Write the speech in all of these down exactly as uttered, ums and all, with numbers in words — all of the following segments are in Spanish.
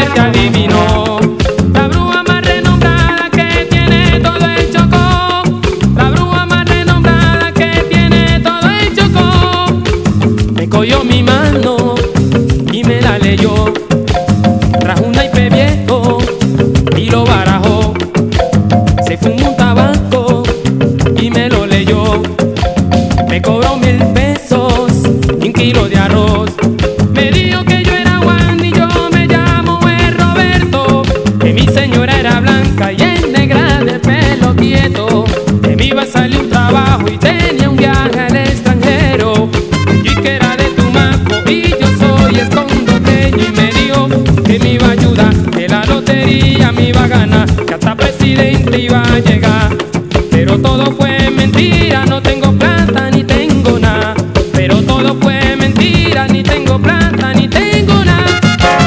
te adivinó. La bruja más renombrada que tiene todo el Chocó. La bruja más renombrada que tiene todo el Chocó. Me cogió mi mano y me la leyó. Trajo un naipe viejo y lo barajó. Se fumó un tabaco y me lo leyó. Me cobró mil pesos y un kilo de arroz. Me dijo que yo era Juan y yo me llamo es Roberto. Que mi señora era blanca y es negra de pelo quieto. Que me iba a salir un trabajo y tenía un viaje al extranjero. Y que era de Tumaco y yo soy escondoteño. Y me dijo que me iba a ayudar, que la lotería me iba a ganar, que hasta presidente iba a llegar. Pero todo fue mentira, no tengo plata ni tengo nada. Pero todo fue mentira, ni tengo plata ni tengo nada.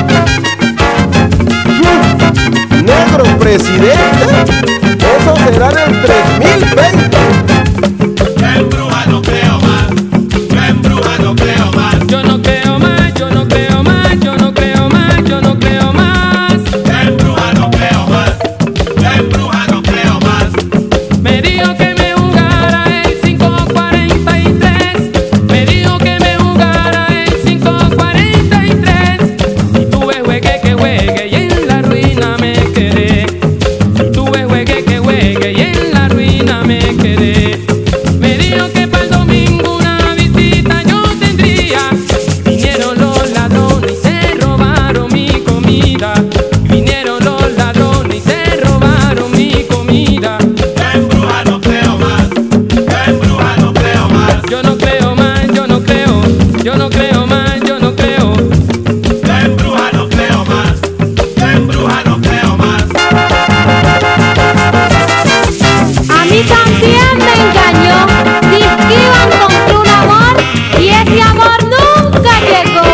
Negro presidente, eso será en el tres mil veinte. En bruja no creo más, en bruja no creo más. Yo no creo más, yo no creo más, yo no creo más, yo no creo más. En bruja no creo más, en bruja no creo más. Me dijo que me jugara el cinco cuarenta y tres. Me dijo que me jugara el cinco cuarenta y tres. Y tuve juegue que juegue y en la ruina me quedé. Y tuve juegue que juegue y en la ruina me quedé. Me dijo que para el domingo una visita yo tendría. Vinieron los ladrones y se robaron mi comida. Vinieron los ladrones y se robaron mi comida. En bruja no creo más, en bruja no creo más. Yo no creo más, yo no creo, yo no creo más, yo no creo. En bruja no creo más, en bruja no creo más. A mí también me engañó. Dice que iba a encontrar un amor y ese amor nunca llegó.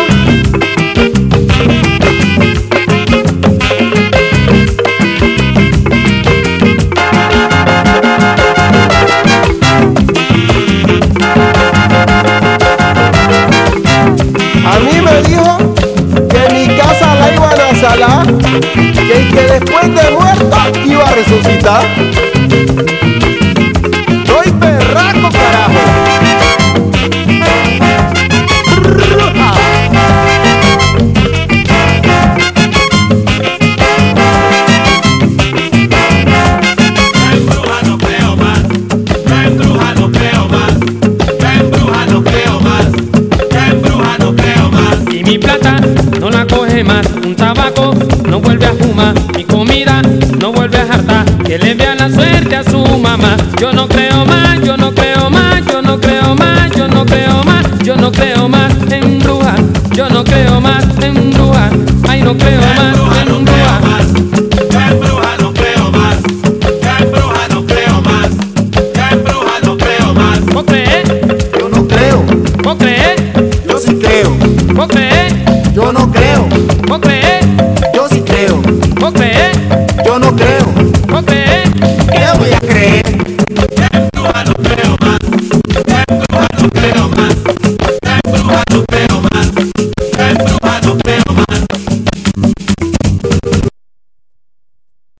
A mí me dijo que mi casa la iban a salar, que, que después de muerto iba a resucitar. Soy berraco, carajo. En bruja no creo más, en bruja no creo más, en bruja no creo más, en bruja no creo más. Y mi plata no la coge más. Un tabaco no vuelve a fumar. Mi comida no vuelve a hartar. Que le vea la suerte a su mamá. Yo no creo más, yo no creo más, yo no creo más, yo no creo más, yo no creo más en bruja. Yo no creo más en bruja. Ay, no creo